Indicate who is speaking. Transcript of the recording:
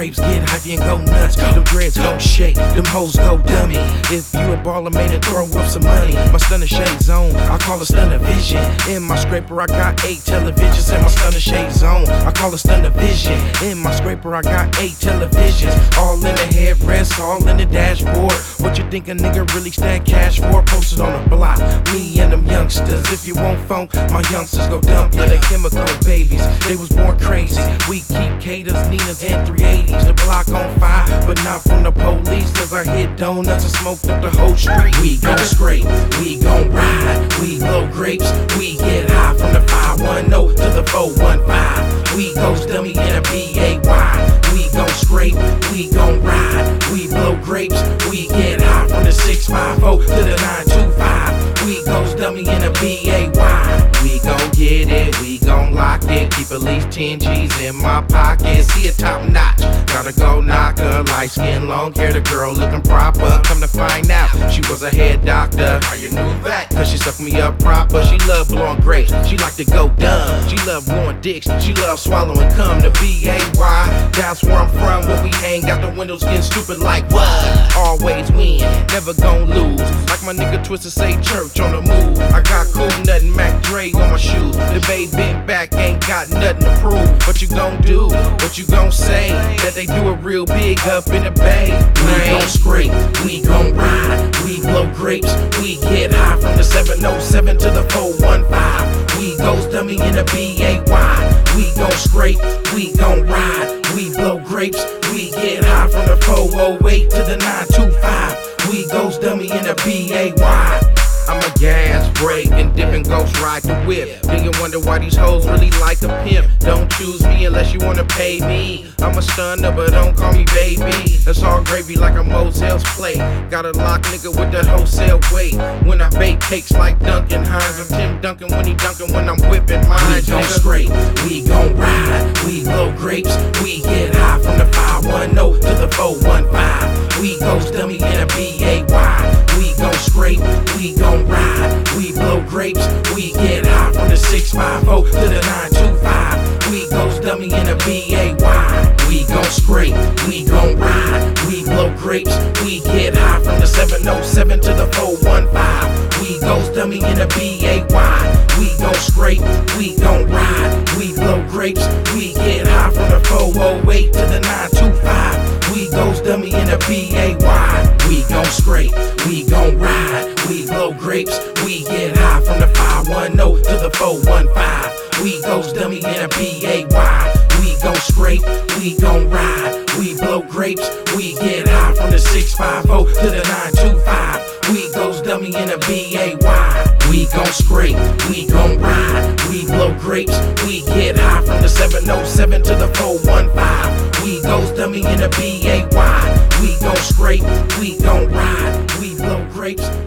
Speaker 1: grapes, get hypey and go nuts. Them dreads gon' shake, them hoes go dummy. If you a baller, man, then throw up some money. My stunner shade zone, I call it stunner vision. In my scraper, I got 8 televisions. In my stunner shade zone, I call it stunner vision. In my scraper, I got 8 televisions. All in the headrest, all in the dashboard. What you think a nigga really stack cash for? Posted on the block, me and them youngsters. If you want funk, my youngsters go dump ya. The chemical babies, they was born crazy. We keep caters, Ninas, and 380s. The block on fire, but not from the police. Cause I hit donuts and smoked up the whole street. We gon' scrape, we gon' ride, we blow grapes, we get high from the 510 to the 415. We ghost dummy in a BAY. We gon' scrape, we gon' ride, we blow grapes, we get high from the 650 to the 925. We ghost dummy in a BAY. We gon' get it, we gon' lock it. Keep at least 10 G's in my pocket. See it top notch, gotta go knock her. Light skin, long hair, the girl looking proper. Come to find out, she was a head doctor. How you knew that? Cause she sucked me up proper. She love blowing grapes, she like to go dumb. She love blowing dicks, she love swallowing cum. The BAY, that's where I'm from. When we hang out the windows getting stupid like what? Always win, never gon' lose. Like my nigga Twister say, church on the move. I got cool nothing, Mac Dre on my shoes. The babe been back, ain't got nothing to prove. What you gon' do? What you gon' say? That they do it real big up in the Bay. We gon' scrape, we gon' ride, we blow grapes, we get high from the 707 to the 415. We ghost dummy in the BAY. We gon' scrape, we gon' ride, we blow grapes, we get high from the 408 to the 925. We ghost dummy in the BAY. I'm a gas break and dip and ghost ride the whip. Then you wonder why these hoes really like a pimp. Don't choose me unless you wanna pay me. I'm a stunner, but don't call me baby. That's all gravy like a Motel's plate. Got a lock nigga with the wholesale weight. When I bake cakes like Duncan Hines, I'm Tim Duncan when he dunkin' when I'm whipping mine. We gon' scrape, we gon' ride, we blow grapes, we get high from the 510 to the 415. We ghost dummy in a BAY. We gon' scrape, we gon' ride, we blow grapes, we get high from the 650 to the 925. We ghost dummy in a BAY. We gon' scrape, we gon' ride, we blow grapes, we get high from the 707 to the 415. We ghost dummy in a BAY. We gon' scrape, we gon' ride, we blow grapes, we get high from the 408 to the 925. We ghost dummy in a BAY. We gon' scrape, we gon' ride, we blow grapes, we get high from the 510 to the 415. We ghost dummy in a BAY. We gon' scrape, we gon' ride, we blow grapes, we get high from the 650 to the 925. We ghost dummy in a BAY. We gon' scrape, we gon' ride, we blow grapes, we get high from the 707 to the 415. We ghost dummy in a BAY. We gon' scrape, we gon' ride, we blow grapes.